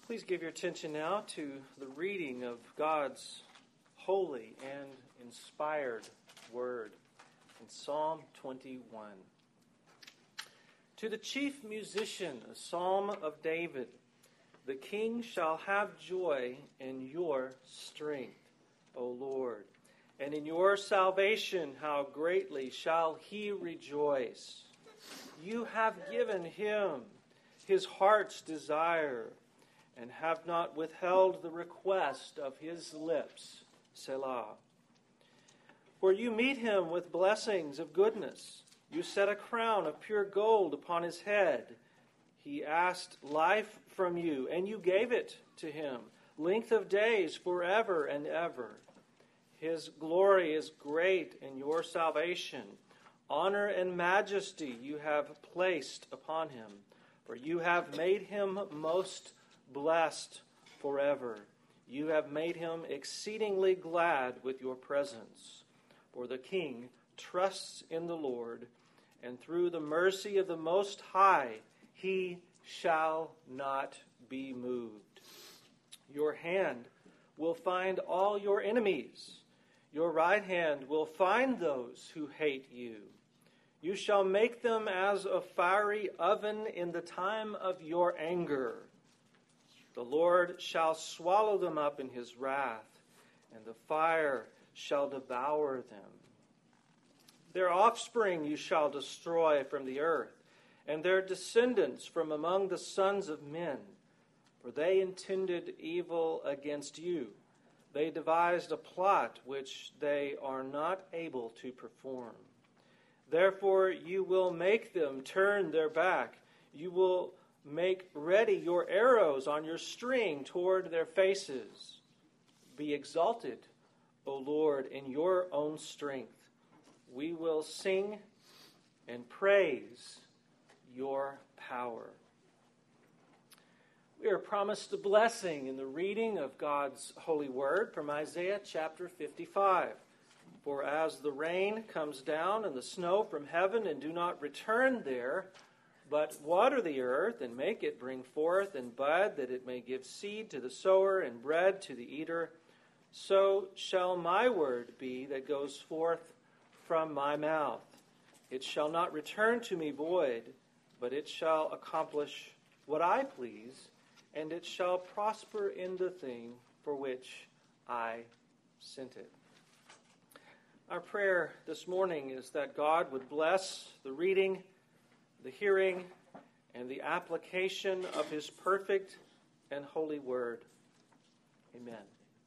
Please give your attention now to the reading of God's holy and inspired word in Psalm 21. To the chief musician, a psalm of David, the king shall have joy in your strength, O Lord, and in your salvation how greatly shall he rejoice. You have given him his heart's desire, and have not withheld the request of his lips. Selah. For you meet him with blessings of goodness. You set a crown of pure gold upon his head. He asked life from you, and you gave it to him, length of days forever and ever. His glory is great in your salvation. Honor and majesty you have placed upon him, for you have made him most blessed forever. You have made him exceedingly glad with your presence. For the king trusts in the Lord, and through the mercy of the Most High he shall not be moved. Your hand will find all your enemies. Your right hand will find those who hate you. You shall make them as a fiery oven in the time of your anger. The Lord shall swallow them up in his wrath, and the fire shall devour them. Their offspring you shall destroy from the earth, and their descendants from among the sons of men. For they intended evil against you. They devised a plot which they are not able to perform. Therefore you will make them turn their back. You will make ready your arrows on your string toward their faces. Be exalted, O Lord, in your own strength. We will sing and praise your power. We are promised a blessing in the reading of God's holy word from Isaiah chapter 55. For as the rain comes down and the snow from heaven and do not return there, but water the earth and make it bring forth and bud, that it may give seed to the sower and bread to the eater, so shall my word be that goes forth from my mouth. It shall not return to me void, but it shall accomplish what I please, and it shall prosper in the thing for which I sent it. Our prayer this morning is that God would bless the reading, the hearing, and the application of his perfect and holy word. Amen.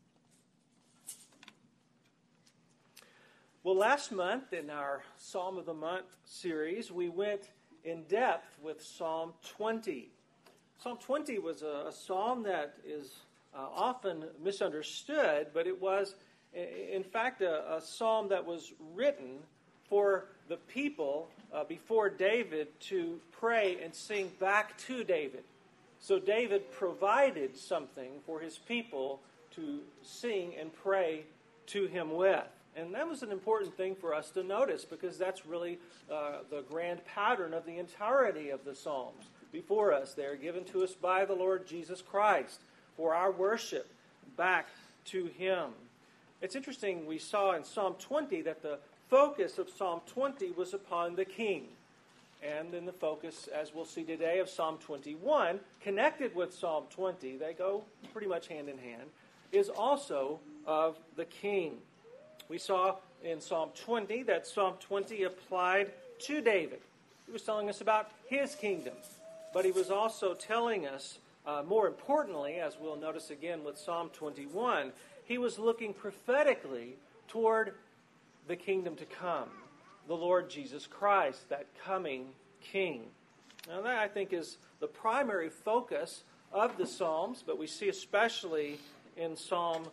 Well, last month in our Psalm of the Month series, we went in depth with Psalm 20. Psalm 20 was a psalm that is often misunderstood, but it was, in fact, a psalm that was written for the people before David to pray and sing back to David. So David provided something for his people to sing and pray to him with. And that was an important thing for us to notice, because that's really the grand pattern of the entirety of the Psalms before us. They are given to us by the Lord Jesus Christ for our worship back to him. It's interesting, we saw in Psalm 20 that the focus of Psalm 20 was upon the king. And then the focus, as we'll see today, of Psalm 21, connected with Psalm 20, they go pretty much hand in hand, is also of the king. We saw in Psalm 20 that Psalm 20 applied to David. He was telling us about his kingdom. But he was also telling us, more importantly, as we'll notice again with Psalm 21, he was looking prophetically toward the kingdom to come, the Lord Jesus Christ, that coming King. Now that, I think, is the primary focus of the Psalms, but we see especially in Psalm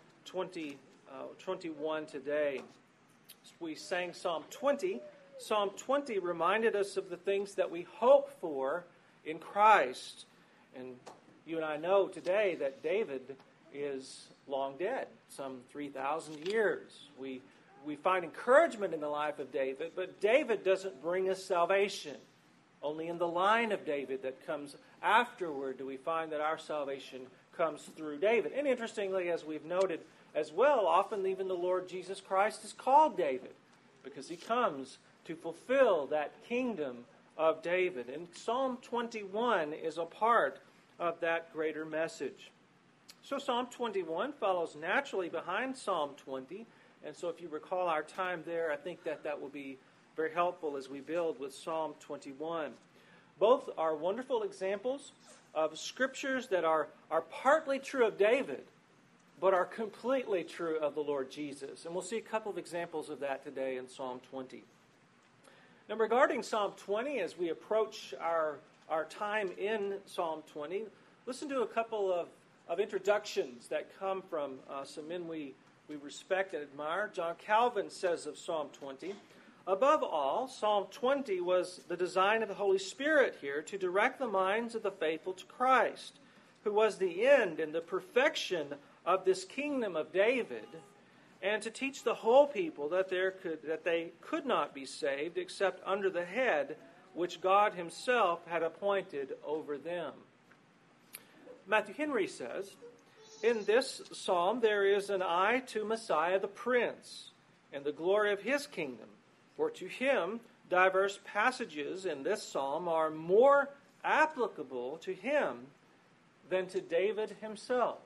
21 today. We sang Psalm 20. Psalm 20 reminded us of the things that we hope for in Christ. And you and I know today that David is long dead, some 3,000 years. We find encouragement in the life of David, but David doesn't bring us salvation. Only in the line of David that comes afterward do we find that our salvation comes through David. And interestingly, as we've noted as well, often even the Lord Jesus Christ is called David because he comes to fulfill that kingdom of David. And Psalm 21 is a part of that greater message. So Psalm 21 follows naturally behind Psalm 20. And so if you recall our time there, I think that will be very helpful as we build with Psalm 21. Both are wonderful examples of scriptures that are partly true of David, but are completely true of the Lord Jesus. And we'll see a couple of examples of that today in Psalm 20. Now, regarding Psalm 20, as we approach our time in Psalm 20, listen to a couple of introductions that come from some men we respect and admire. John Calvin says of Psalm 20, above all, Psalm 20 was the design of the Holy Spirit here to direct the minds of the faithful to Christ, who was the end and the perfection of this kingdom of David, and to teach the whole people that they could not be saved except under the head which God himself had appointed over them. Matthew Henry says, in this psalm there is an eye to Messiah the Prince and the glory of his kingdom. For to him diverse passages in this psalm are more applicable to him than to David himself.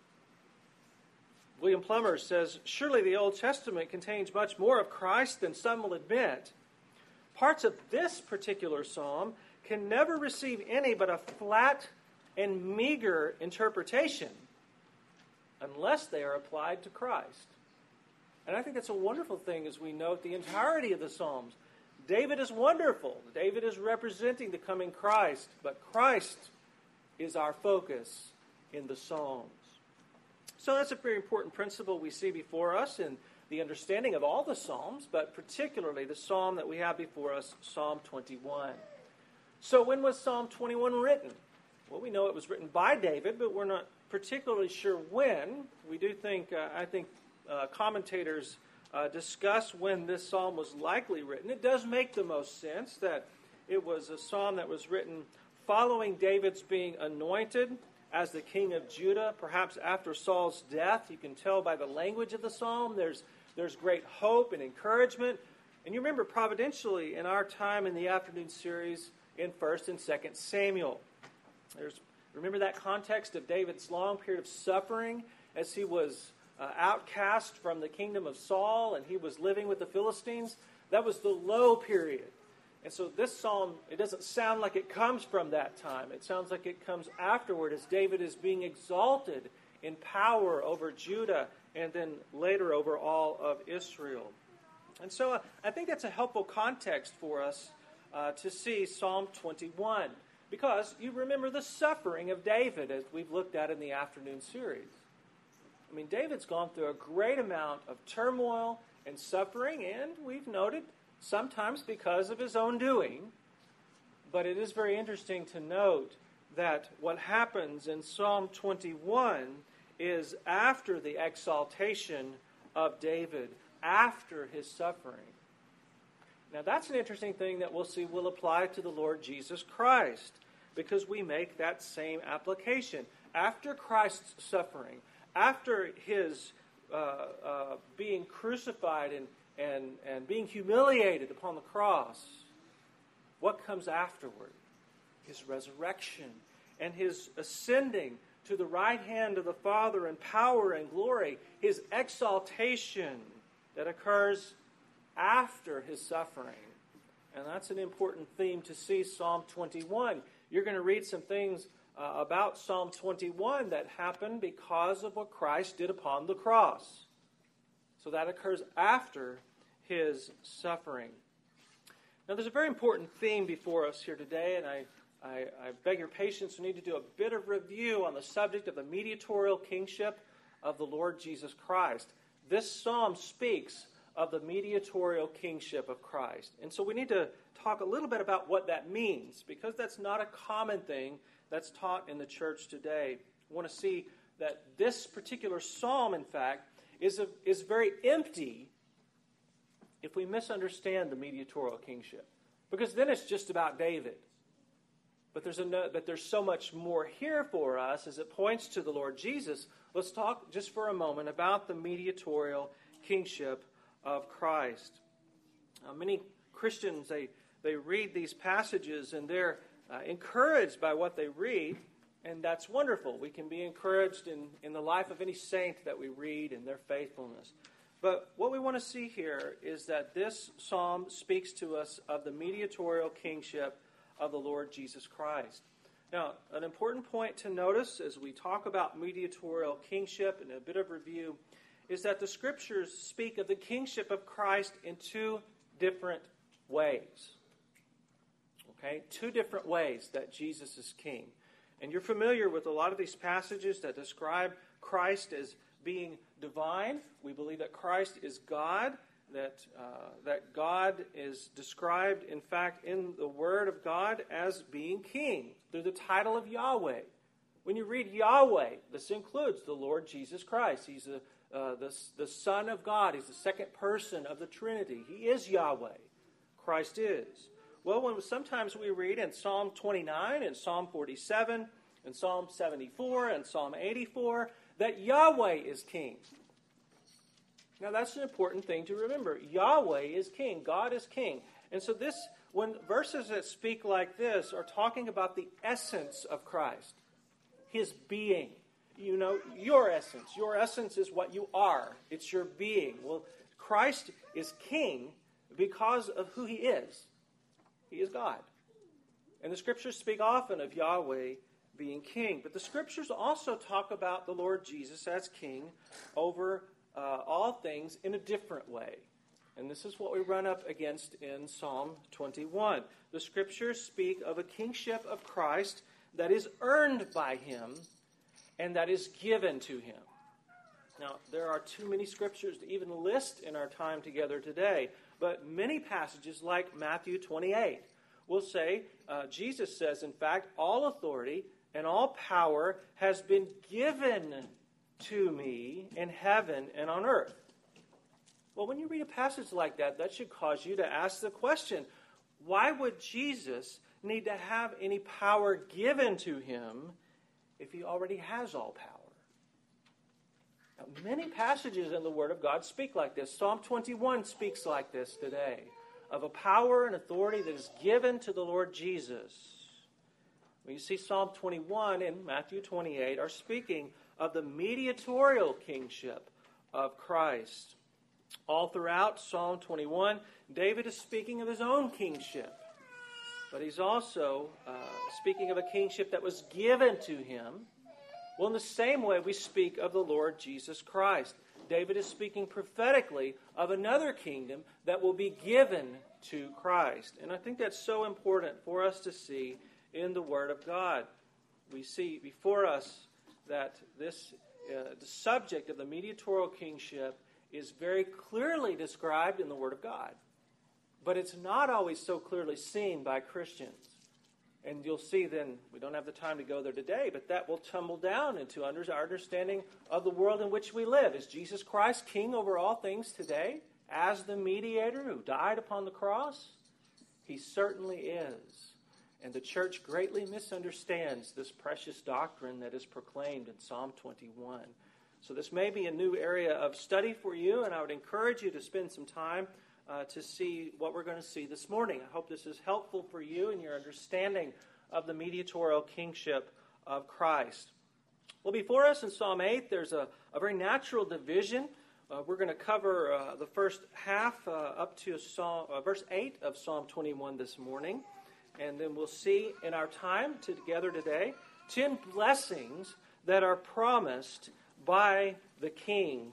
William Plummer says, surely the Old Testament contains much more of Christ than some will admit. Parts of this particular psalm can never receive any but a flat and meager interpretation unless they are applied to Christ. And I think that's a wonderful thing as we note the entirety of the Psalms. David is wonderful. David is representing the coming Christ, but Christ is our focus in the Psalms. So that's a very important principle we see before us in the understanding of all the Psalms, but particularly the Psalm that we have before us, Psalm 21. So when was Psalm 21 written? Well, we know it was written by David, but we're not particularly sure when. We do think, commentators discuss when this psalm was likely written. It does make the most sense that it was a psalm that was written following David's being anointed as the king of Judah, perhaps after Saul's death. You can tell by the language of the psalm. There's great hope and encouragement. And you remember providentially in our time in the afternoon series in 1st and 2nd Samuel. Remember that context of David's long period of suffering as he was outcast from the kingdom of Saul and he was living with the Philistines? That was the low period. And so this psalm, it doesn't sound like it comes from that time. It sounds like it comes afterward as David is being exalted in power over Judah and then later over all of Israel. And so I think that's a helpful context for us to see Psalm 21. Because you remember the suffering of David as we've looked at in the afternoon series. I mean, David's gone through a great amount of turmoil and suffering, and we've noted sometimes because of his own doing. But it is very interesting to note that what happens in Psalm 21 is after the exaltation of David, after his suffering. Now, that's an interesting thing that we'll see will apply to the Lord Jesus Christ, because we make that same application. After Christ's suffering, after his being crucified and being humiliated upon the cross, what comes afterward? His resurrection and his ascending to the right hand of the Father in power and glory, his exaltation that occurs after his suffering. And that's an important theme to see Psalm 21. You're going to read some things about Psalm 21 that happened because of what Christ did upon the cross. So that occurs after his suffering. Now there's a very important theme before us here today, and I beg your patience. We need to do a bit of review on the subject of the mediatorial kingship of the Lord Jesus Christ. This psalm speaks of the mediatorial kingship of Christ. And so we need to talk a little bit about what that means, because that's not a common thing that's taught in the church today. We want to see that this particular psalm, in fact, is very empty if we misunderstand the mediatorial kingship. Because then it's just about David. But there's so much more here for us as it points to the Lord Jesus. Let's talk just for a moment about the mediatorial kingship of Christ. Many Christians, they read these passages and they're encouraged by what they read, and that's wonderful. We can be encouraged in the life of any saint that we read and their faithfulness. But what we want to see here is that this psalm speaks to us of the mediatorial kingship of the Lord Jesus Christ. Now, an important point to notice as we talk about mediatorial kingship and a bit of review is that the Scriptures speak of the kingship of Christ in two different ways. Okay? Two different ways that Jesus is king. And you're familiar with a lot of these passages that describe Christ as being divine. We believe that Christ is God, that God is described, in fact, in the Word of God as being king through the title of Yahweh. When you read Yahweh, this includes the Lord Jesus Christ. He's the Son of God. He's the second person of the Trinity. He is Yahweh. Christ is. Well, sometimes we read in Psalm 29 and Psalm 47 and Psalm 74 and Psalm 84 that Yahweh is king. Now, that's an important thing to remember. Yahweh is king. God is king. And so when verses that speak like this are talking about the essence of Christ, his being, your essence. Your essence is what you are. It's your being. Well, Christ is king because of who he is. He is God. And the Scriptures speak often of Yahweh being king. But the Scriptures also talk about the Lord Jesus as king over all things in a different way. And this is what we run up against in Psalm 21. The Scriptures speak of a kingship of Christ that is earned by him and that is given to him. Now, there are too many Scriptures to even list in our time together today, but many passages like Matthew 28 will say, Jesus says, in fact, all authority and all power has been given to me in heaven and on earth. Well, when you read a passage like that, that should cause you to ask the question, why would Jesus need to have any power given to him if he already has all power? Now, many passages in the Word of God speak like this. Psalm 21 speaks like this today, of a power and authority that is given to the Lord Jesus. When you see Psalm 21 and Matthew 28 are speaking of the mediatorial kingship of Christ. All throughout Psalm 21, David is speaking of his own kingship. But he's also speaking of a kingship that was given to him. Well, in the same way we speak of the Lord Jesus Christ. David is speaking prophetically of another kingdom that will be given to Christ. And I think that's so important for us to see in the Word of God. We see before us that the subject of the mediatorial kingship is very clearly described in the Word of God. But it's not always so clearly seen by Christians. And you'll see then, we don't have the time to go there today, but that will tumble down into our understanding of the world in which we live. Is Jesus Christ king over all things today as the mediator who died upon the cross? He certainly is. And the church greatly misunderstands this precious doctrine that is proclaimed in Psalm 21. So this may be a new area of study for you, and I would encourage you to spend some time to see what we're going to see this morning. I hope this is helpful for you in your understanding of the mediatorial kingship of Christ. Well, before us in Psalm 8, there's a very natural division. We're going to cover the first half up to verse 8 of Psalm 21 this morning. And then we'll see in our time together today 10 blessings that are promised by the King,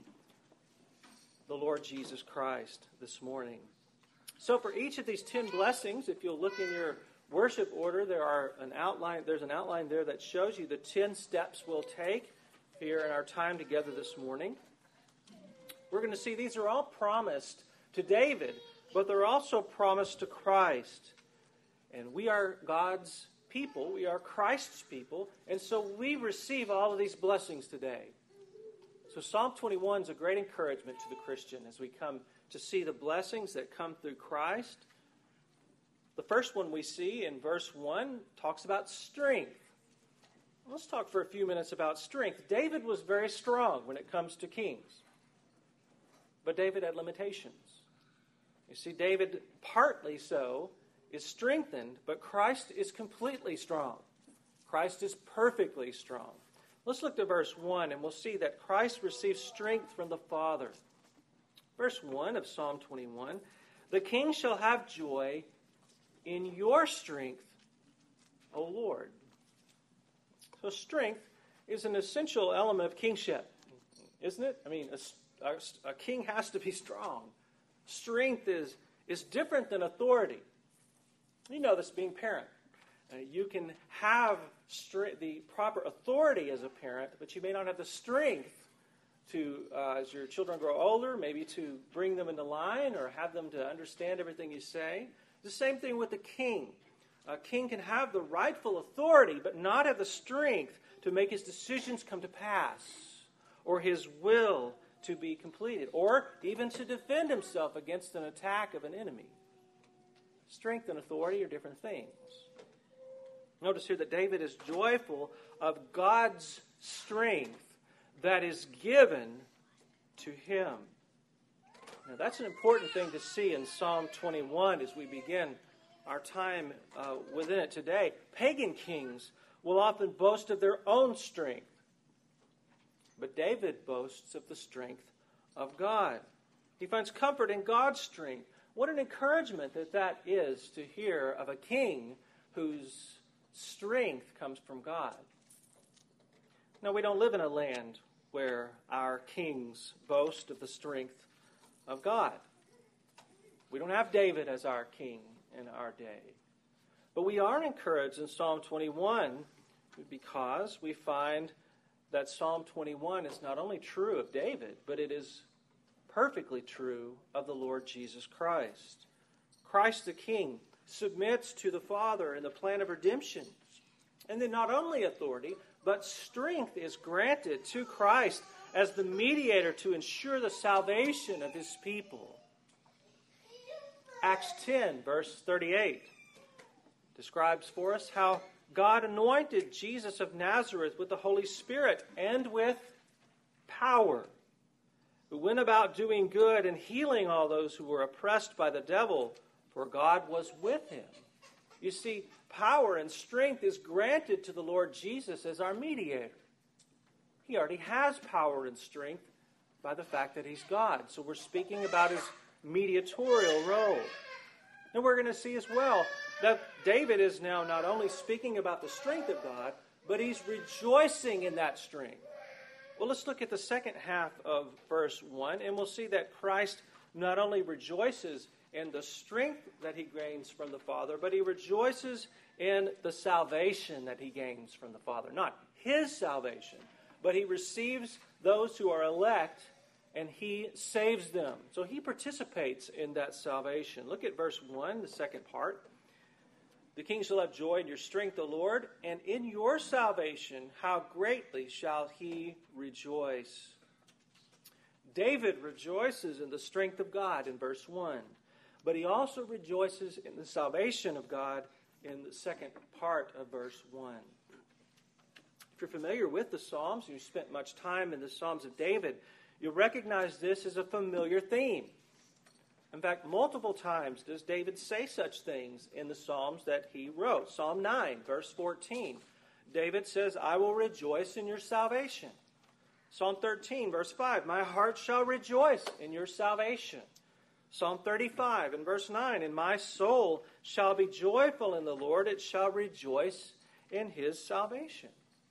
the Lord Jesus Christ, this morning. So for each of these 10 blessings, if you'll look in your worship order, there's an outline there that shows you the 10 steps we'll take here in our time together this morning. We're going to see these are all promised to David, but they're also promised to Christ. And we are God's people. We are Christ's people. And so we receive all of these blessings today. So Psalm 21 is a great encouragement to the Christian as we come to see the blessings that come through Christ. The first one we see in verse 1 talks about strength. Let's talk for a few minutes about strength. David was very strong when it comes to kings. But David had limitations. You see, David, partly so, is strengthened, but Christ is completely strong. Christ is perfectly strong. Let's look to verse 1, and we'll see that Christ receives strength from the Father. Verse 1 of Psalm 21, "The king shall have joy in your strength, O Lord." So strength is an essential element of kingship, isn't it? I mean, a king has to be strong. Strength is different than authority. You know this being parent. You can have the proper authority as a parent, but you may not have the strength to, as your children grow older, maybe to bring them into line or have them to understand everything you say. The same thing with the king. A king can have the rightful authority, but not have the strength to make his decisions come to pass, or his will to be completed, or even to defend himself against an attack of an enemy. Strength and authority are different things. Notice here that David is joyful of God's strength that is given to him. Now, that's an important thing to see in Psalm 21 as we begin our time within it today. Pagan kings will often boast of their own strength, but David boasts of the strength of God. He finds comfort in God's strength. What an encouragement that is to hear of a king whose strength comes from God. Now, we don't live in a land where our kings boast of the strength of God. We don't have David as our king in our day. But we are encouraged in Psalm 21 because we find that Psalm 21 is not only true of David, but it is perfectly true of the Lord Jesus Christ. Christ the King submits to the Father in the plan of redemption. And then not only authority, but strength is granted to Christ as the mediator to ensure the salvation of his people. Acts 10, verse 38, describes for us how God anointed Jesus of Nazareth with the Holy Spirit and with power, who went about doing good and healing all those who were oppressed by the devil, for God was with him. You see, power and strength is granted to the Lord Jesus as our mediator. He already has power and strength by the fact that he's God. So we're speaking about his mediatorial role. And we're going to see as well that David is now not only speaking about the strength of God, but he's rejoicing in that strength. Well, let's look at the second half of verse 1, and we'll see that Christ not only rejoices in the strength that he gains from the Father, but he rejoices in the salvation that he gains from the Father. Not his salvation, but he receives those who are elect and he saves them. So he participates in that salvation. Look at verse 1, the second part. "The king shall have joy in your strength, O Lord, and in your salvation how greatly shall he rejoice." David rejoices in the strength of God in verse 1, but he also rejoices in the salvation of God in the second part of verse 1. If you're familiar with the Psalms, and you spent much time in the Psalms of David, you'll recognize this as a familiar theme. In fact, multiple times does David say such things in the Psalms that he wrote. Psalm 9, verse 14. David says, "I will rejoice in your salvation." Psalm 13, verse 5. "My heart shall rejoice in your salvation." Psalm 35 and verse 9. "And my soul shall be joyful in the Lord. It shall rejoice in his salvation."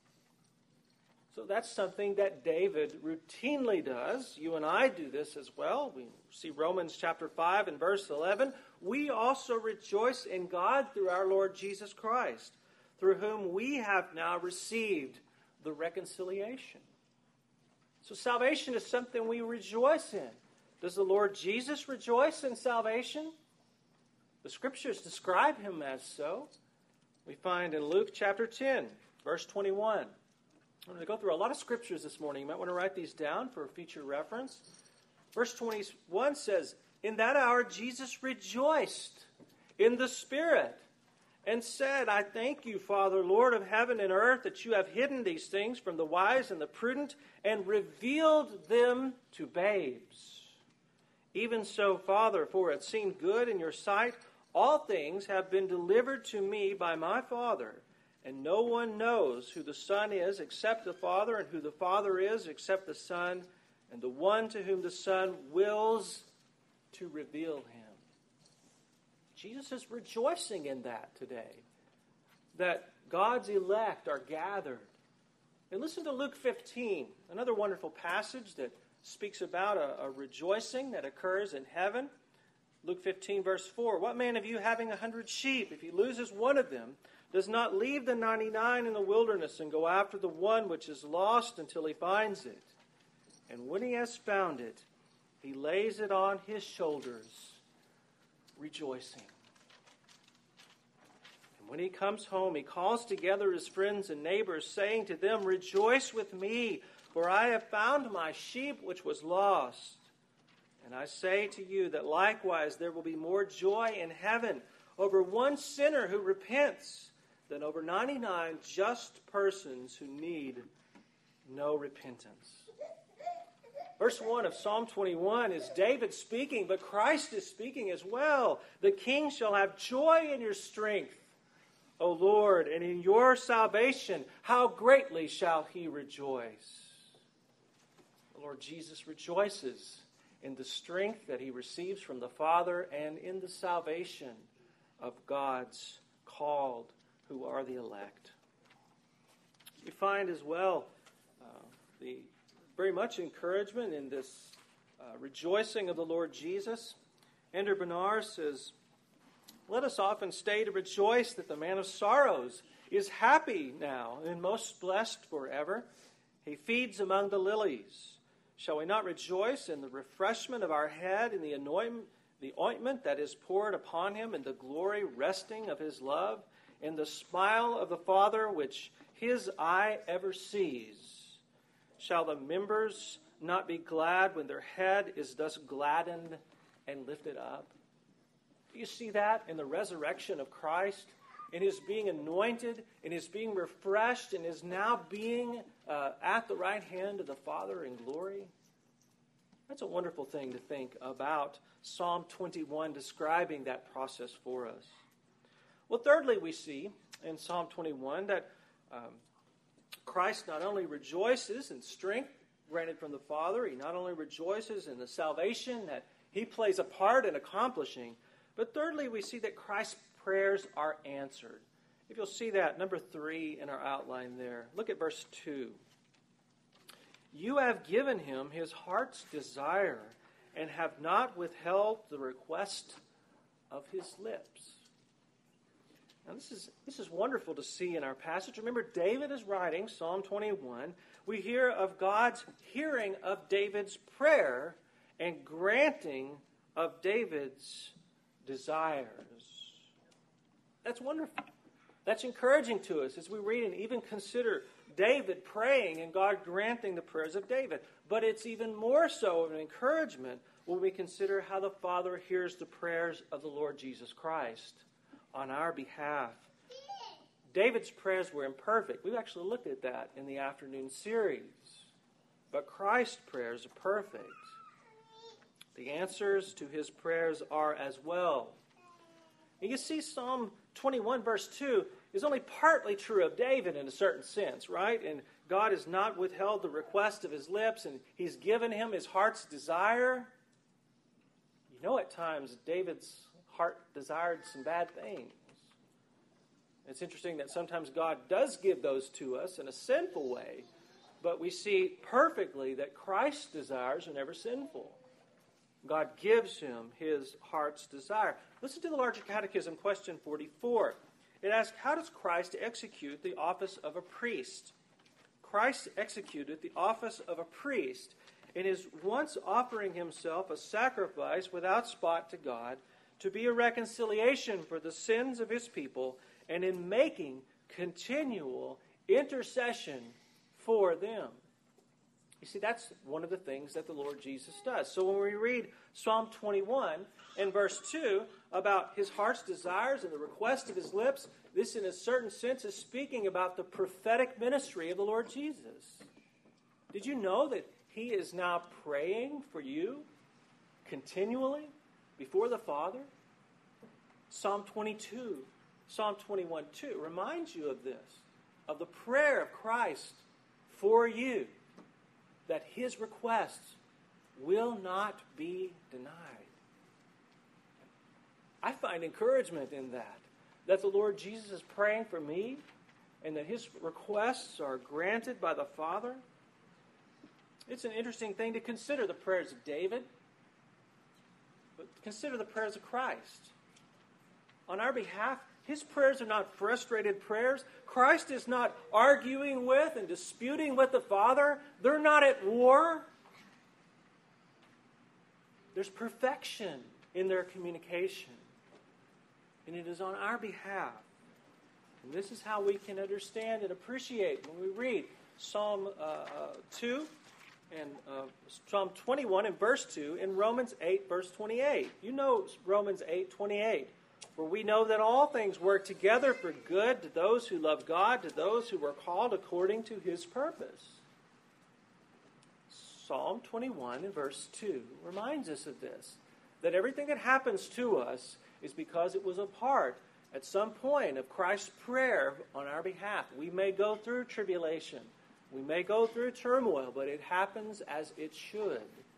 So that's something that David routinely does. You and I do this as well. We see Romans chapter 5 and verse 11. "We also rejoice in God through our Lord Jesus Christ, through whom we have now received the reconciliation." So salvation is something we rejoice in. Does the Lord Jesus rejoice in salvation? The Scriptures describe him as so. We find in Luke chapter 10, verse 21. I'm going to go through a lot of scriptures this morning. You might want to write these down for future reference. Verse 21 says, "In that hour Jesus rejoiced in the Spirit, and said, I thank you, Father, Lord of heaven and earth, that you have hidden these things from the wise and the prudent and revealed them to babes. Even so, Father, for it seemed good in your sight, all things have been delivered to me by my Father, and no one knows who the Son is except the Father, and who the Father is except the Son, and the one to whom the Son wills to reveal him. Jesus is rejoicing in that today, that God's elect are gathered. And listen to Luke 15, another wonderful passage that speaks about a rejoicing that occurs in heaven. Luke 15, verse 4, what man of you having 100 sheep, if he loses one of them, does not leave the 99 in the wilderness and go after the one which is lost until he finds it? And when he has found it, he lays it on his shoulders, rejoicing. And when he comes home, he calls together his friends and neighbors, saying to them, rejoice with me, for I have found my sheep which was lost. And I say to you that likewise there will be more joy in heaven over one sinner who repents than over 99 just persons who need no repentance. Verse 1 of Psalm 21 is David speaking, but Christ is speaking as well. The king shall have joy in your strength, O Lord, and in your salvation, how greatly shall he rejoice. The Lord Jesus rejoices in the strength that he receives from the Father and in the salvation of God's called who are the elect. We find as well the very much encouragement in this rejoicing of the Lord Jesus. Ender Bernard says, let us often stay to rejoice that the man of sorrows is happy now and most blessed forever. He feeds among the lilies. Shall we not rejoice in the refreshment of our head, in the ointment that is poured upon him, in the glory resting of his love, in the smile of the Father which his eye ever sees? Shall the members not be glad when their head is thus gladdened and lifted up? Do you see that in the resurrection of Christ? In his being anointed, in his being refreshed, and his now being at the right hand of the Father in glory? That's a wonderful thing to think about Psalm 21 describing that process for us. Well, thirdly, we see in Psalm 21 that Christ not only rejoices in strength granted from the Father, he not only rejoices in the salvation that he plays a part in accomplishing, but thirdly, we see that Christ's prayers are answered. If you'll see that, number 3 in our outline there. Look at verse 2. You have given him his heart's desire and have not withheld the request of his lips. Now this is wonderful to see in our passage. Remember, David is writing Psalm 21. We hear of God's hearing of David's prayer and granting of David's desires. That's wonderful. That's encouraging to us as we read and even consider David praying and God granting the prayers of David. But it's even more so of an encouragement when we consider how the Father hears the prayers of the Lord Jesus Christ on our behalf. David's prayers were imperfect. We've actually looked at that in the afternoon series. But Christ's prayers are perfect. The answers to his prayers are as well. And you see, Psalm 21 verse 2 is only partly true of David in a certain sense, right? And God has not withheld the request of his lips, and he's given him his heart's desire. You know, at times, David's heart desired some bad things. It's interesting that sometimes God does give those to us in a sinful way, but we see perfectly that Christ's desires are never sinful. God gives him his heart's desire. Listen to the Larger Catechism, question 44. It asks, how does Christ execute the office of a priest? Christ executed the office of a priest in his once offering himself a sacrifice without spot to God to be a reconciliation for the sins of his people and in making continual intercession for them. You see, that's one of the things that the Lord Jesus does. So when we read Psalm 21 in verse 2, about his heart's desires and the request of his lips, this in a certain sense is speaking about the prophetic ministry of the Lord Jesus. Did you know that he is now praying for you continually before the Father? Psalm 22, Psalm 21, 2 reminds you of this, of the prayer of Christ for you, that his requests will not be denied. I find encouragement in that the Lord Jesus is praying for me and that his requests are granted by the Father. It's an interesting thing to consider the prayers of David, but consider the prayers of Christ. On our behalf, his prayers are not frustrated prayers. Christ is not arguing with and disputing with the Father. They're not at war. There's perfection in their communication. And it is on our behalf. And this is how we can understand and appreciate when we read Psalm 2 and Psalm 21 and verse 2 in Romans 8, verse 28. You know Romans 8, 28. For we know that all things work together for good to those who love God, to those who are called according to his purpose. Psalm 21 and verse 2 reminds us of this, that everything that happens to us is because it was a part at some point of Christ's prayer on our behalf. We may go through tribulation. We may go through turmoil, but it happens as it should.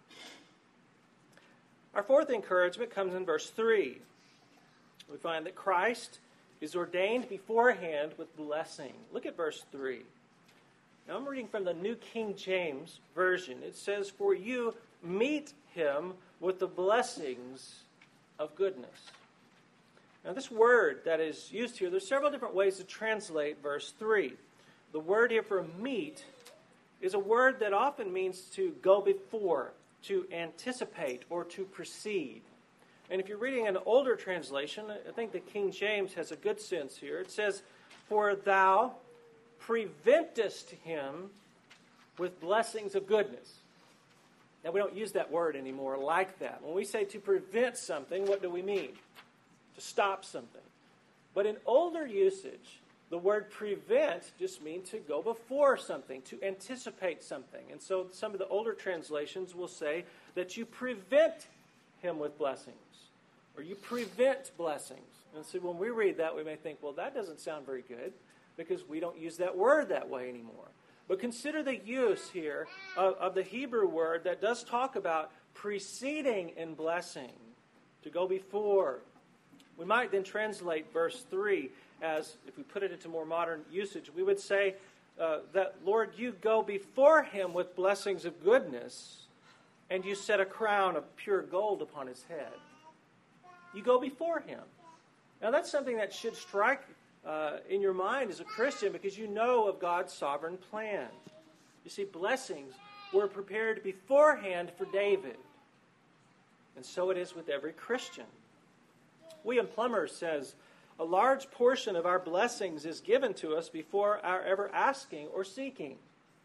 Our fourth encouragement comes in verse 3. We find that Christ is ordained beforehand with blessing. Look at verse 3. Now I'm reading from the New King James Version. It says, for you meet him with the blessings of goodness. Now this word that is used here, there's several different ways to translate verse 3. The word here for meet is a word that often means to go before, to anticipate, or to precede. And if you're reading an older translation, I think the King James has a good sense here. It says, for thou preventest him with blessings of goodness. Now, we don't use that word anymore like that. When we say to prevent something, what do we mean? To stop something. But in older usage, the word prevent just means to go before something, to anticipate something. And so some of the older translations will say that you prevent him with blessings, or you prevent blessings. And so when we read that, we may think, well, that doesn't sound very good, because we don't use that word that way anymore. But consider the use here of the Hebrew word that does talk about preceding in blessing, to go before. We might then translate verse 3 as, if we put it into more modern usage, we would say that, Lord, you go before him with blessings of goodness, and you set a crown of pure gold upon his head. You go before him. Now that's something that should strike in your mind as a Christian, because you know of God's sovereign plan. You see, blessings were prepared beforehand for David. And so it is with every Christian. William Plummer says, a large portion of our blessings is given to us before our ever asking or seeking.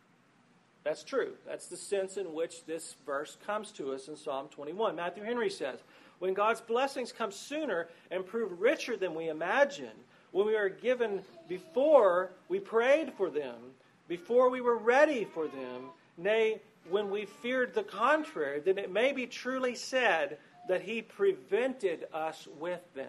That's true. That's the sense in which this verse comes to us in Psalm 21. Matthew Henry says, when God's blessings come sooner and prove richer than we imagine, when we are given before we prayed for them, before we were ready for them, nay, when we feared the contrary, then it may be truly said that he prevented us with them.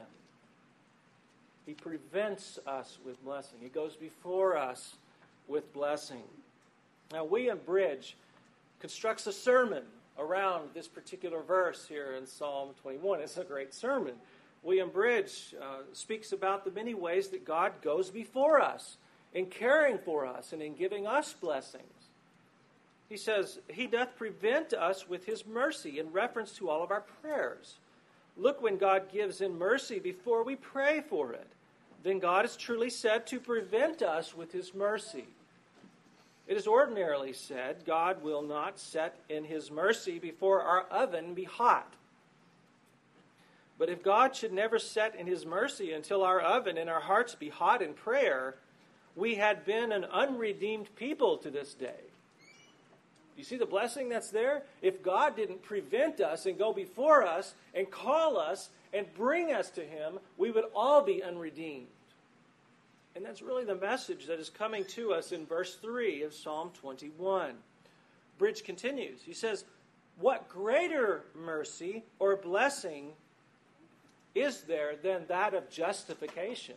He prevents us with blessing. He goes before us with blessing. Now, William Bridge constructs a sermon around this particular verse here in Psalm 21. It's a great sermon. William Bridge speaks about the many ways that God goes before us in caring for us and in giving us blessings. He says, he doth prevent us with his mercy in reference to all of our prayers. Look, when God gives in mercy before we pray for it, then God is truly said to prevent us with his mercy. It is ordinarily said, God will not set in his mercy before our oven be hot. But if God should never set in his mercy until our oven and our hearts be hot in prayer, we had been an unredeemed people to this day. You see the blessing that's there? If God didn't prevent us and go before us and call us and bring us to Him, we would all be unredeemed. And that's really the message that is coming to us in verse 3 of Psalm 21. Bridge continues. He says, what greater mercy or blessing is there than that of justification?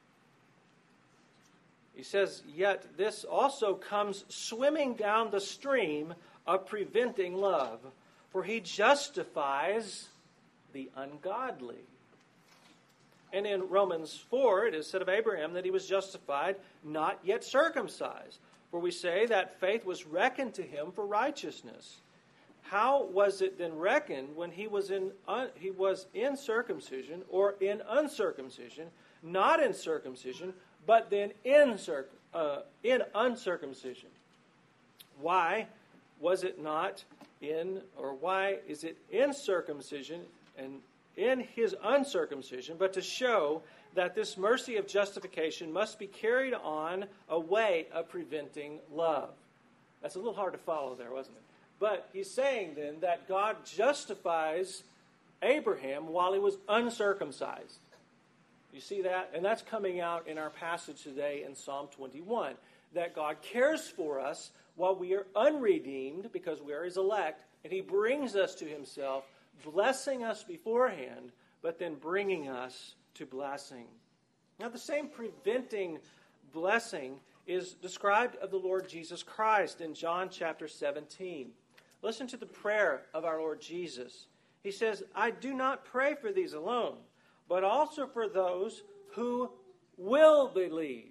He says, yet this also comes swimming down the stream of preventing love, for He justifies the ungodly. And in Romans 4, it is said of Abraham that he was justified, not yet circumcised. For we say that faith was reckoned to him for righteousness. How was it then reckoned when he was in circumcision or in uncircumcision? Not in circumcision, but then in uncircumcision. Why was it not in, or why is it in circumcision and in his uncircumcision, but to show that this mercy of justification must be carried on a way of preventing love? That's a little hard to follow there, wasn't it? But he's saying then that God justifies Abraham while he was uncircumcised. You see that? And that's coming out in our passage today in Psalm 21. That God cares for us while we are unredeemed because we are His elect, and He brings us to Himself, blessing us beforehand, but then bringing us to blessing. Now, the same preventing blessing is described of the Lord Jesus Christ in John chapter 17. Listen to the prayer of our Lord Jesus. He says, I do not pray for these alone, but also for those who will believe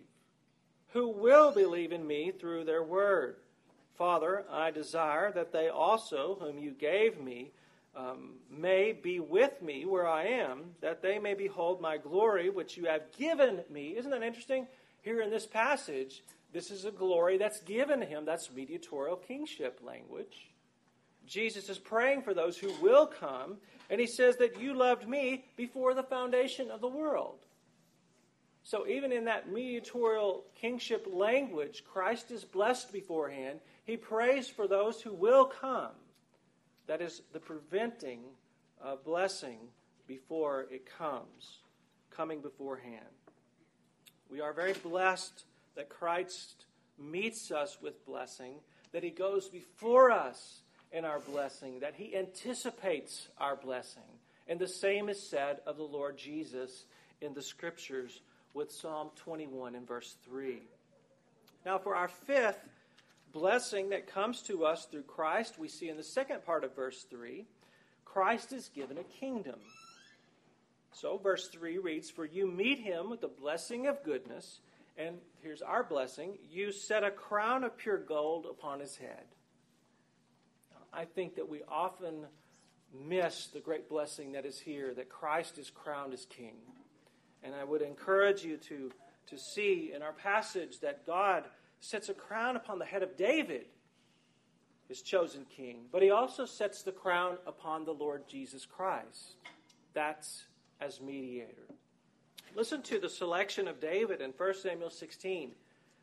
in me through their word. Father, I desire that they also, whom you gave me, may be with me where I am, that they may behold my glory which you have given me. Isn't that interesting? Here in this passage, this is a glory that's given him. That's mediatorial kingship language. Jesus is praying for those who will come, and he says that you loved me before the foundation of the world. So even in that mediatorial kingship language, Christ is blessed beforehand. He prays for those who will come. That is the preventing of blessing before it comes, coming beforehand. We are very blessed that Christ meets us with blessing, that He goes before us in our blessing, that He anticipates our blessing. And the same is said of the Lord Jesus in the Scriptures with Psalm 21 and verse 3. Now for our fifth blessing that comes to us through Christ, we see in the second part of verse 3, Christ is given a kingdom. So verse 3 reads, for you meet Him with the blessing of goodness, and here's our blessing, you set a crown of pure gold upon His head. I think that we often miss the great blessing that is here, that Christ is crowned as King. And I would encourage you to see in our passage that God sets a crown upon the head of David, His chosen king. But He also sets the crown upon the Lord Jesus Christ. That's as mediator. Listen to the selection of David in 1 Samuel 16.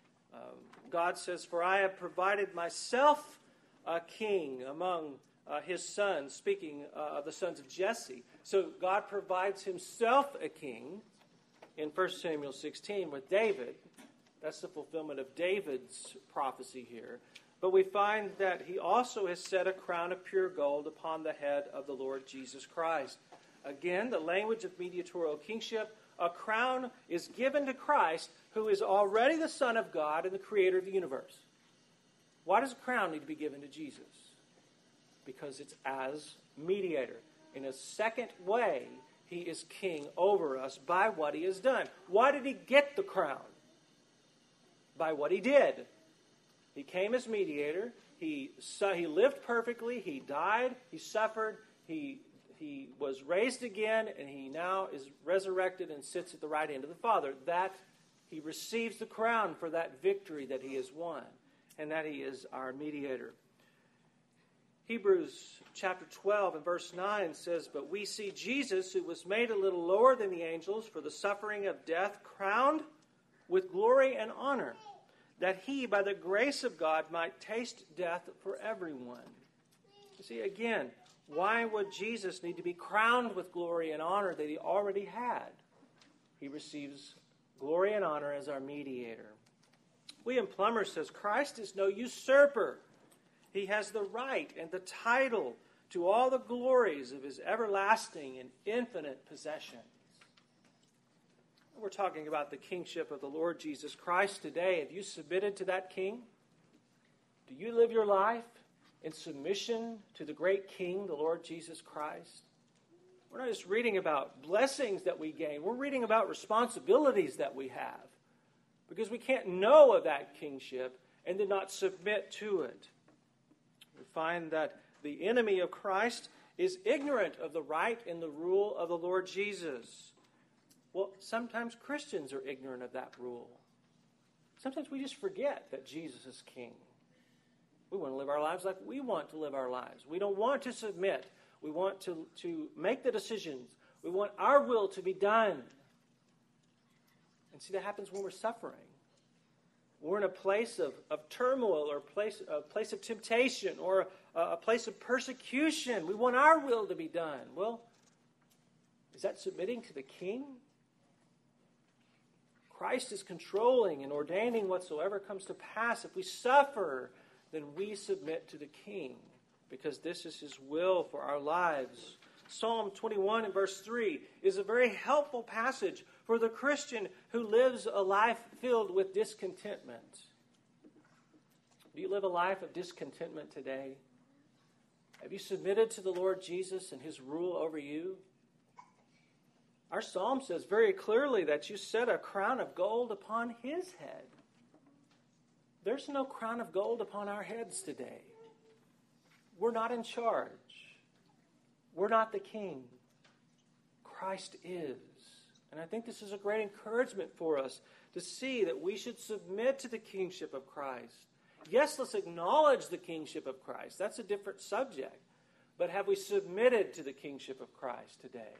God says, for I have provided myself a king among his sons, speaking of the sons of Jesse. So God provides Himself a king in 1 Samuel 16 with David. That's the fulfillment of David's prophecy here. But we find that He also has set a crown of pure gold upon the head of the Lord Jesus Christ. Again, the language of mediatorial kingship, a crown is given to Christ, who is already the Son of God and the Creator of the universe. Why does a crown need to be given to Jesus? Because it's as mediator. In a second way, He is king over us by what He has done. Why did He get the crown? By what He did. He came as mediator. He lived perfectly. He died. He suffered. He was raised again, and He now is resurrected and sits at the right hand of the Father. That He receives the crown for that victory that He has won, and that He is our mediator. Hebrews chapter 12 and verse 9 says, but we see Jesus, who was made a little lower than the angels for the suffering of death, crowned with glory and honor, that he, by the grace of God, might taste death for everyone. You see, again, why would Jesus need to be crowned with glory and honor that he already had? He receives glory and honor as our mediator. William Plummer says, Christ is no usurper. He has the right and the title to all the glories of his everlasting and infinite possessions. We're talking about the kingship of the Lord Jesus Christ today. Have you submitted to that king? Do you live your life in submission to the great King, the Lord Jesus Christ? We're not just reading about blessings that we gain. We're reading about responsibilities that we have, because we can't know of that kingship and then not submit to it. We find that the enemy of Christ is ignorant of the right and the rule of the Lord Jesus. Well, sometimes Christians are ignorant of that rule. Sometimes we just forget that Jesus is king. We want to live our lives like we want to live our lives. We don't want to submit. We want to make the decisions. We want our will to be done. And see, that happens when we're suffering. We're in a place of turmoil, or a place of temptation, or a place of persecution. We want our will to be done. Well, is that submitting to the king? Christ is controlling and ordaining whatsoever comes to pass. If we suffer, then we submit to the king, because this is his will for our lives. Psalm 21 and verse 3 is a very helpful passage for the Christian who lives a life filled with discontentment. Do you live a life of discontentment today? Have you submitted to the Lord Jesus and his rule over you? Our psalm says very clearly that you set a crown of gold upon his head. There's no crown of gold upon our heads today. We're not in charge. We're not the king. Christ is. And I think this is a great encouragement for us to see that we should submit to the kingship of Christ. Yes, let's acknowledge the kingship of Christ. That's a different subject. But have we submitted to the kingship of Christ today?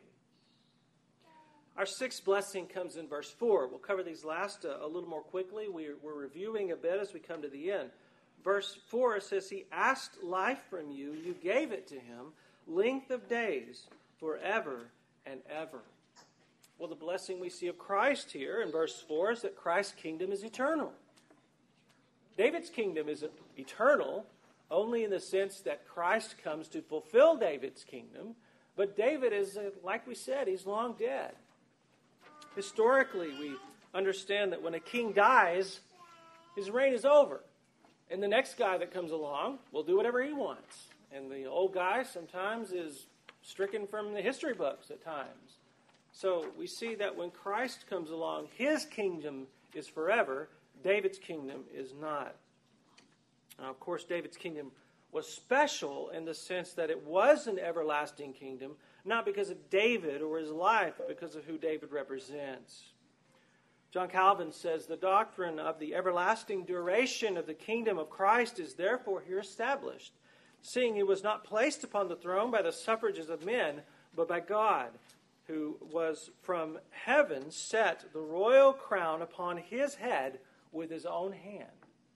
Our sixth blessing comes in verse 4. We'll cover these last a little more quickly. We're reviewing a bit as we come to the end. Verse 4 says, he asked life from you. You gave it to him. Length of days forever and ever. Well, the blessing we see of Christ here in verse 4 is that Christ's kingdom is eternal. David's kingdom isn't eternal, only in the sense that Christ comes to fulfill David's kingdom. But David is, like we said, he's long dead. Historically, we understand that when a king dies, his reign is over. And the next guy that comes along will do whatever he wants. And the old guy sometimes is stricken from the history books at times. So we see that when Christ comes along, his kingdom is forever. David's kingdom is not. Now, of course, David's kingdom was special in the sense that it was an everlasting kingdom, not because of David or his life, but because of who David represents. John Calvin says, the doctrine of the everlasting duration of the kingdom of Christ is therefore here established, seeing he was not placed upon the throne by the suffrages of men, but by God, who was from heaven set the royal crown upon his head with his own hand.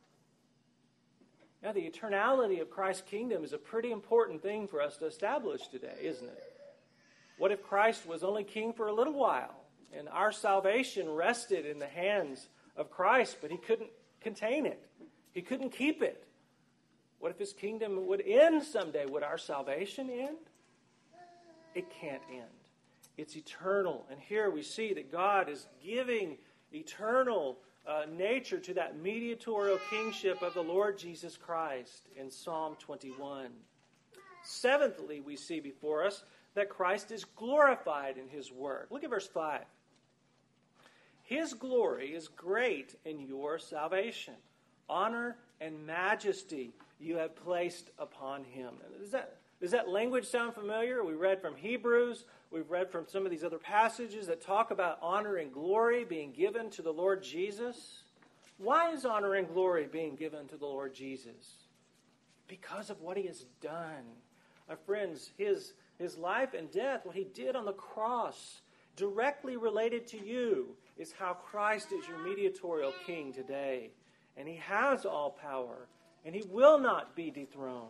Now, the eternality of Christ's kingdom is a pretty important thing for us to establish today, isn't it? What if Christ was only king for a little while, and our salvation rested in the hands of Christ, but he couldn't contain it? He couldn't keep it. What if his kingdom would end someday? Would our salvation end? It can't end. It's eternal. And here we see that God is giving eternal nature to that mediatorial kingship of the Lord Jesus Christ in Psalm 21. Seventhly, we see before us that Christ is glorified in his work. Look at verse 5. His glory is great in your salvation. Honor and majesty you have placed upon him. Does that language sound familiar? We read from Hebrews. We've read from some of these other passages that talk about honor and glory being given to the Lord Jesus. Why is honor and glory being given to the Lord Jesus? Because of what he has done. My friends, his life and death, what he did on the cross, directly related to you, is how Christ is your mediatorial king today. and he has all power, and he will not be dethroned.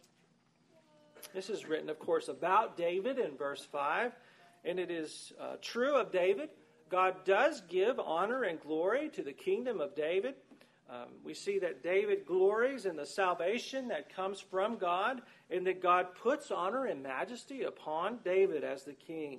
This is written, of course, about David in verse 5, and it is true of David. God does give honor and glory to the kingdom of David. We see that David glories in the salvation that comes from God, and that God puts honor and majesty upon David as the king.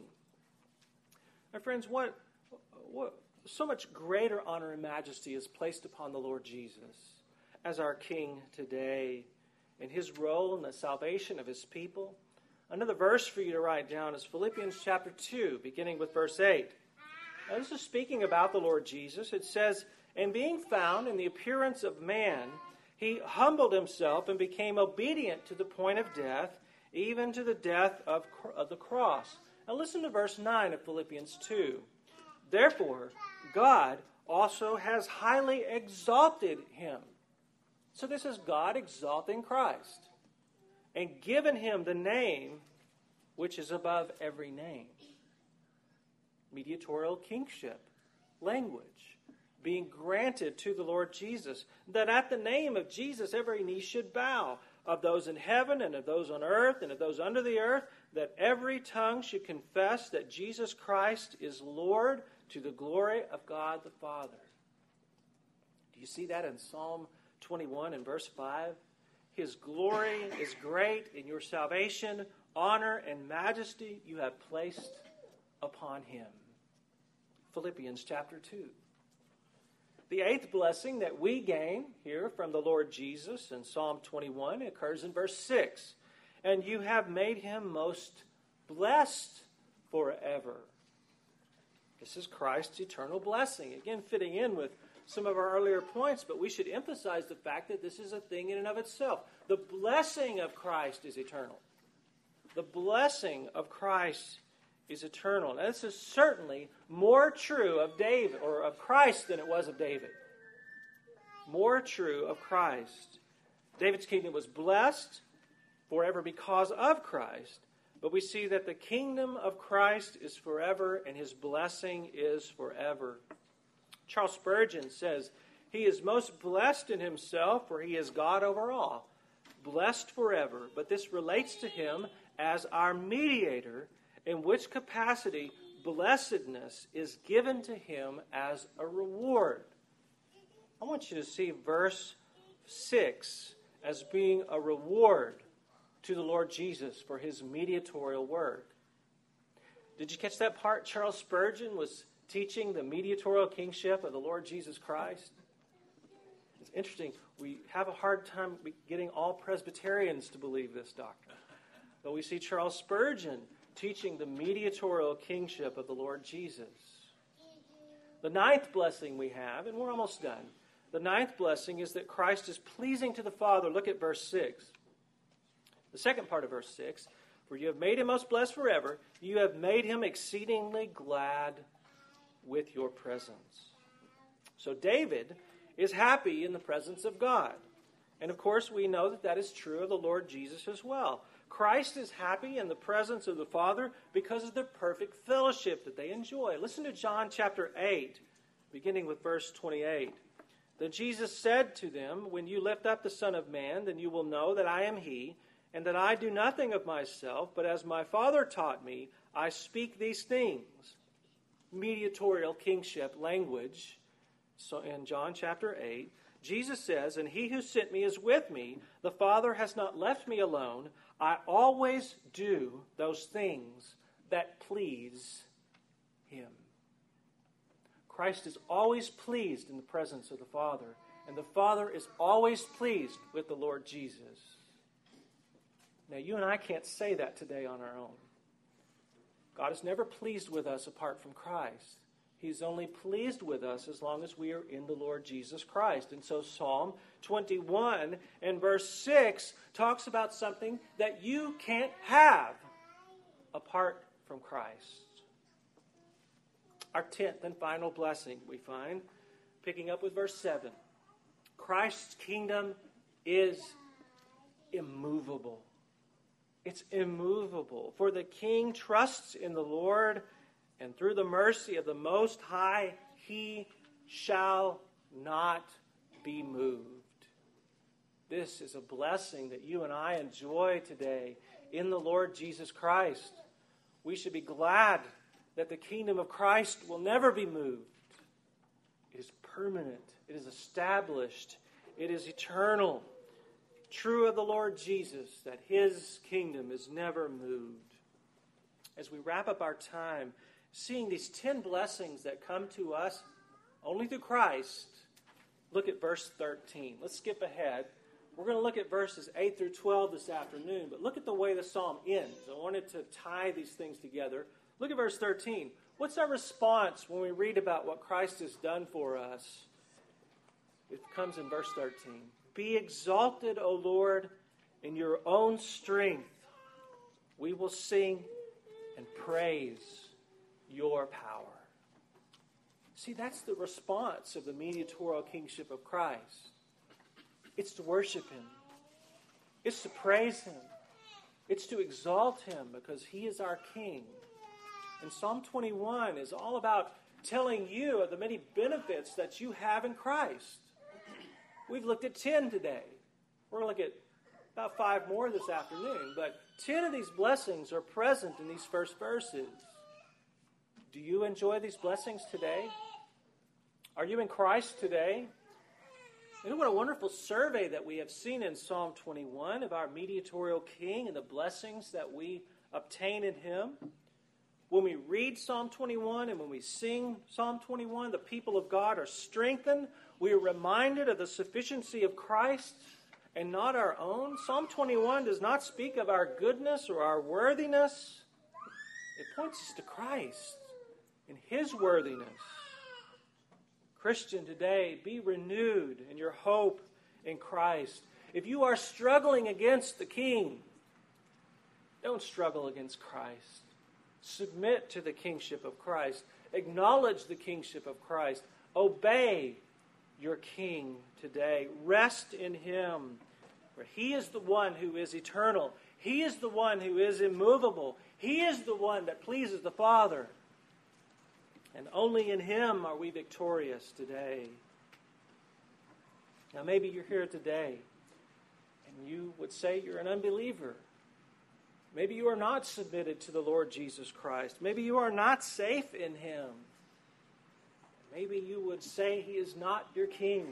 My friends, what so much greater honor and majesty is placed upon the Lord Jesus as our King today, in his role in the salvation of his people. Another verse for you to write down is Philippians chapter 2, beginning with verse 8. Now, this is speaking about the Lord Jesus. It says, "And being found in the appearance of man, he humbled himself and became obedient to the point of death, even to the death of the cross." Now listen to verse 9 of Philippians 2. "Therefore, God also has highly exalted him." So this is God exalting Christ, "and given him the name which is above every name." Mediatorial kingship language being granted to the Lord Jesus, that at the name of Jesus every knee should bow, of those in heaven and of those on earth and of those under the earth, that every tongue should confess that Jesus Christ is Lord, to the glory of God the Father. Do you see that in Psalm 21 and verse 5? His glory is great in your salvation, honor and majesty you have placed upon him. Philippians chapter 2. The eighth blessing that we gain here from the Lord Jesus in Psalm 21 occurs in verse 6. "And you have made him most blessed forever." This is Christ's eternal blessing. Again, fitting in with some of our earlier points, but we should emphasize the fact that this is a thing in and of itself. The blessing of Christ is eternal. The blessing of Christ is eternal. Now, this is certainly more true of David, or of Christ, than it was of David. More true of Christ. David's kingdom was blessed forever because of Christ, but we see that the kingdom of Christ is forever and his blessing is forever. Charles Spurgeon says, "He is most blessed in himself, for he is God over all, blessed forever, but this relates to him as our mediator, in which capacity blessedness is given to him as a reward." I want you to see verse 6 as being a reward to the Lord Jesus for his mediatorial work. Did you catch that part? Charles Spurgeon was teaching the mediatorial kingship of the Lord Jesus Christ. It's interesting. We have a hard time getting all Presbyterians to believe this doctrine. But we see Charles Spurgeon teaching the mediatorial kingship of the Lord Jesus. The ninth blessing we have, and we're almost done. The ninth blessing is that Christ is pleasing to the Father. Look at verse 6. The second part of verse 6. "For you have made him most blessed forever. You have made him exceedingly glad with your presence." So David is happy in the presence of God. And of course, we know that that is true of the Lord Jesus as well. Christ is happy in the presence of the Father because of the perfect fellowship that they enjoy. Listen to John chapter 8, beginning with verse 28. "Then Jesus said to them, 'When you lift up the Son of Man, then you will know that I am he, and that I do nothing of myself, but as my Father taught me, I speak these things.'" Mediatorial kingship language. So in John chapter 8, Jesus says, "And he who sent me is with me. The Father has not left me alone. I always do those things that please him." Christ is always pleased in the presence of the Father, and the Father is always pleased with the Lord Jesus. Now, you and I can't say that today on our own. God is never pleased with us apart from Christ. He's only pleased with us as long as we are in the Lord Jesus Christ. And so Psalm 21 and verse 6 talks about something that you can't have apart from Christ. Our 10th and final blessing we find, picking up with verse 7. Christ's kingdom is immovable. It's immovable. "For the king trusts in the Lord, and through the mercy of the Most High, he shall not be moved. This is a blessing that you and I enjoy today in the Lord Jesus Christ. We should be glad that the kingdom of Christ will never be moved. It is permanent. It is established. It is eternal. True of the Lord Jesus, that his kingdom is never moved. As we wrap up our time, seeing these 10 blessings that come to us only through Christ, look at verse 13. Let's skip ahead. We're going to look at verses 8 through 12 this afternoon, but look at the way the psalm ends. I wanted to tie these things together. Look at verse 13. What's our response when we read about what Christ has done for us? It comes in verse 13. Be exalted, O Lord, in your own strength. We will sing and praise your power. See, that's the response of the mediatorial kingship of Christ. It's to worship him. It's to praise him. It's to exalt him because he is our king. And Psalm 21 is all about telling you of the many benefits that you have in Christ. We've looked at 10 today. We're going to look at about 5 more this afternoon. But 10 of these blessings are present in these first verses. Do you enjoy these blessings today? Are you in Christ today? You know what a wonderful survey that we have seen in Psalm 21 of our mediatorial king and the blessings that we obtain in him. When we read Psalm 21 and when we sing Psalm 21, the people of God are strengthened. We are reminded of the sufficiency of Christ and not our own. Psalm 21 does not speak of our goodness or our worthiness. It points us to Christ and his worthiness. Christian, today, be renewed in your hope in Christ. If you are struggling against the King, don't struggle against Christ. Submit to the kingship of Christ. Acknowledge the kingship of Christ. Obey your King today. Rest in him. For he is the one who is eternal. He is the one who is immovable. He is the one that pleases the Father. And only in him are we victorious today. Now maybe you're here today and you would say you're an unbeliever. Maybe you are not submitted to the Lord Jesus Christ. Maybe you are not safe in him. Maybe you would say he is not your king.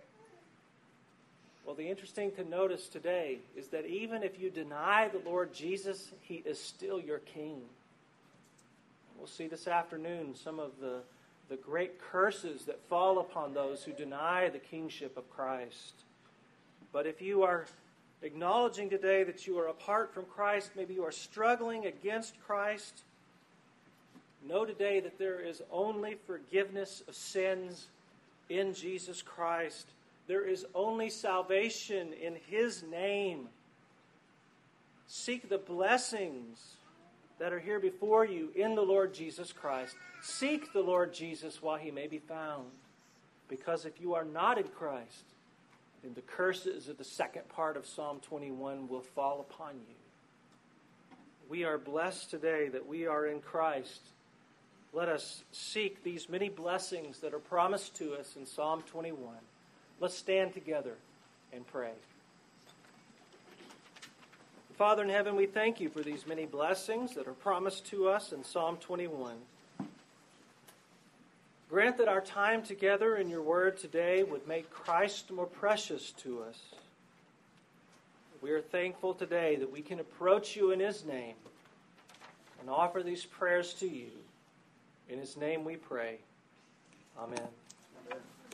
Well, the interesting thing to notice today is that even if you deny the Lord Jesus, he is still your king. We'll see this afternoon some of the great curses that fall upon those who deny the kingship of Christ. But if you are acknowledging today that you are apart from Christ, maybe you are struggling against Christ, know today that there is only forgiveness of sins in Jesus Christ. There is only salvation in his name. Seek the blessings that are here before you in the Lord Jesus Christ. Seek the Lord Jesus while he may be found. Because if you are not in Christ, then the curses of the second part of Psalm 21 will fall upon you. We are blessed today that we are in Christ. Let us seek these many blessings that are promised to us in Psalm 21. Let's stand together and pray. Father in heaven, we thank you for these many blessings that are promised to us in Psalm 21. Grant that our time together in your word today would make Christ more precious to us. We are thankful today that we can approach you in his name and offer these prayers to you. In his name we pray. Amen. Amen.